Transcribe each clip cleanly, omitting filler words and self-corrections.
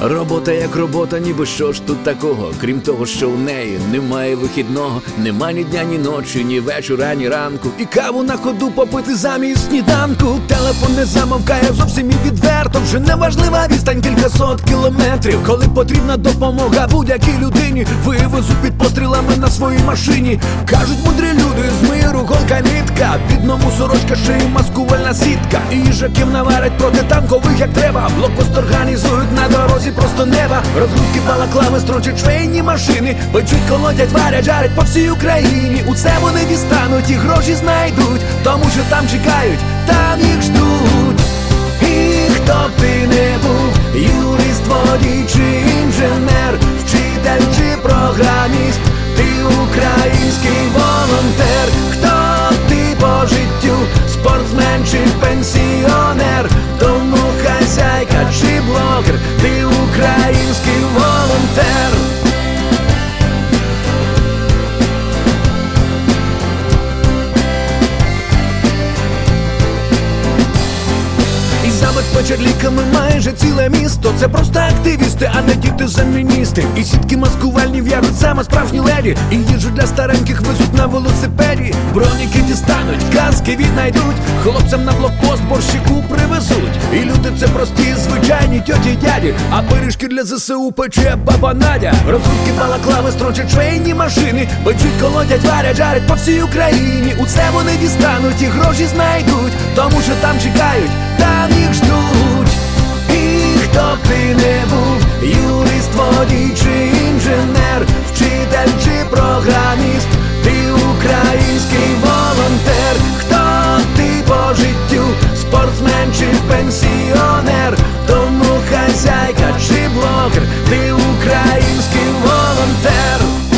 Робота як робота, ніби що ж тут такого, крім того, що в неї немає вихідного, нема ні дня, ні ночі, ні вечора, ні ранку. І каву на ходу попити замість сніданку. Телефон не замовкає зовсім і відверто. Вже неважлива відстань кількасот кілометрів. Коли потрібна допомога будь-якій людині, вивезуть під пострілами на своїй машині. Кажуть мудрі люди, з миру голка нитка, під ному сорочка, шиї маскувальна сітка. І їжаків наварять протитанкових як треба. Блокпост організують на дорозі просто неба. Розгрузки, балаклави, строчать швейні машини. Печуть, колотять, варять, жарять по всій Україні. Усе вони дістануть і гроші знайдуть, тому що там чекають, там їх ждуть. І хто б ти не був, юрист, водій чи інженер, вчитель чи програміст, ти український волонтер. Хто ти по життю, спортсмен чи пенсіонер, тому хазяйка чи блогер, ти український волонтер. І забезпечать ліками майже ціле місто. Це просто активісти, а не діти-заміністи. І сітки маскувальні в'яжуть саме справжні леді. І їжу для стареньких везуть на велосипеді. Броніки дістануть, каски віднайдуть, хлопцям на блокпост борщику привезуть. І люди це прості, звичайні тьоті дяді, а пиріжки для ЗСУ пече баба Надя. Розгрузки, балаклави, строчать швейні машини. Печуть, колотять, варять, жарять по всій Україні. Усе вони дістануть і гроші знайдуть, тому що там чекають, там їх ждуть. І хто б ти не був, юрист, водій чи інженер, вчитель чи програміст, ти український волонтер. Хто ти по життю, спортсмен чи пенсіонер, тому хазяйка чи блогер, ти український волонтер.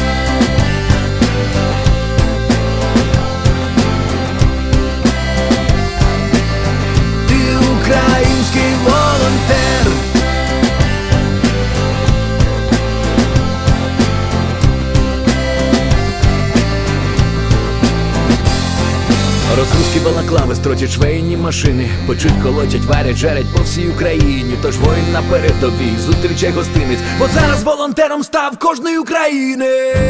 Український волонтер. Розгрузки, балаклави, строчать швейні машини. Печуть, колотять, варять, жарять по всій Україні. Тож воїн на передовій зустрічай гостинець, бо зараз волонтером став кожний українець.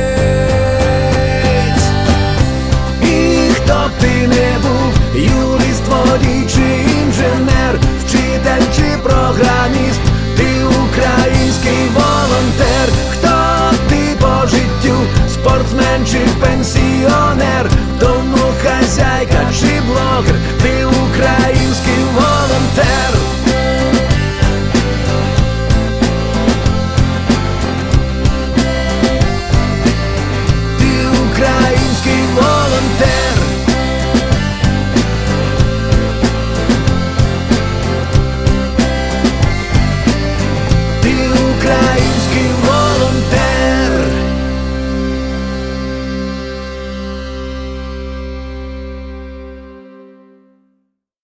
І хто б ти не був, юрист, водій чи інженер, вчитель чи програміст, ти український волонтер. Хто ти по життю, спортсмен чи пенсіонер, тому хазяйка чи блогер, ти український волонтер.